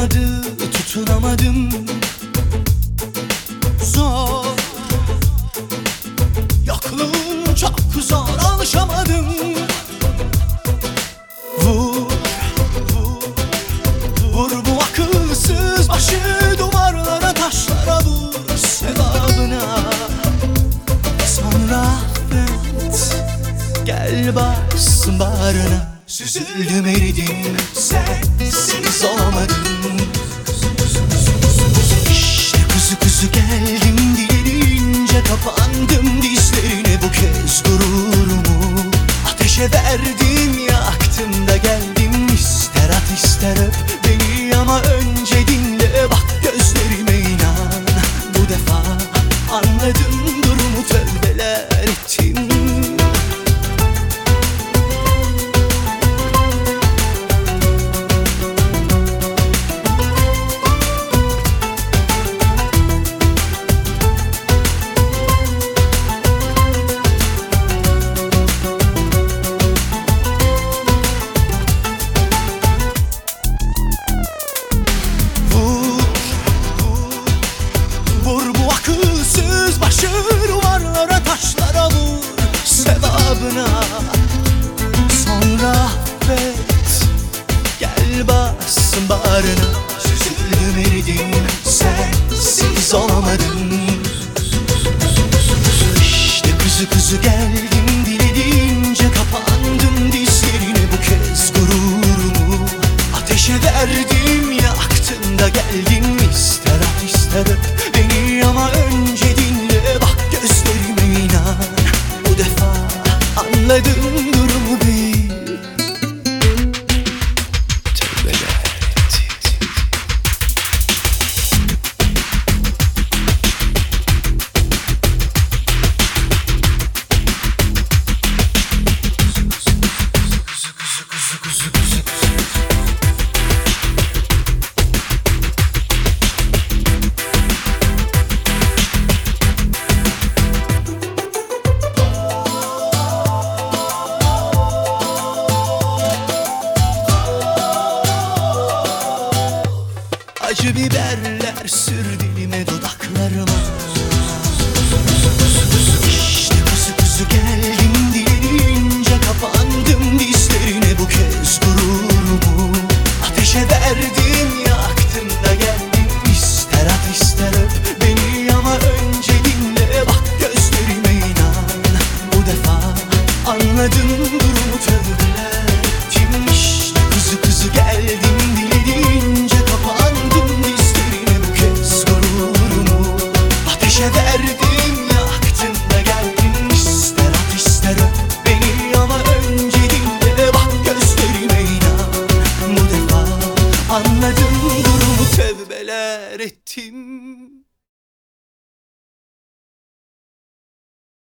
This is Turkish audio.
olmadı, tutunamadım. Zor, yokluğun çok zor, alışamadım. Vur, vur, vur bu akılsız başı duvarlara, taşlara vur sevabına. Sonra affet, gel bassın bağrına. Süzüldüm eridim, sensiz olamadım. İşte kuzu kuzu geldim diyelince kapandım dizlerine. Bu kez gururumu ateşe verdim, yaktım da geldim. İster at ister öp beni ama önce dinle, bak gözlerime inan. Bu defa anladım durumu, tövbeler ettim. Duvarlara, taşlara vur sevabına. Sonra affet, gel bassın bağrına. Süzüldüm eridim, sensiz olamadım. İşte kuzu kuzu geldim dilediğince kapandım dizlerine. Bu kez gururumu ateşe verdim, yaktım da geldim. İster at ister öp beni ama önce dinle, bak gözlerime inan. Bu defa anladım durumu bil. Tövbeler ettim. Acı biberler sür dilime, dudaklarıma. İşte kuzu kuzu geldim diyelince kapandım dizlerine. Bu kez gururumu ateşe verdim, yaktım da geldim. İster at ister öp beni ama önce dinle, bak gözlerime inan. Bu defa anladım durumu, tövbeler ettim. İşte kuzu kuzu geldim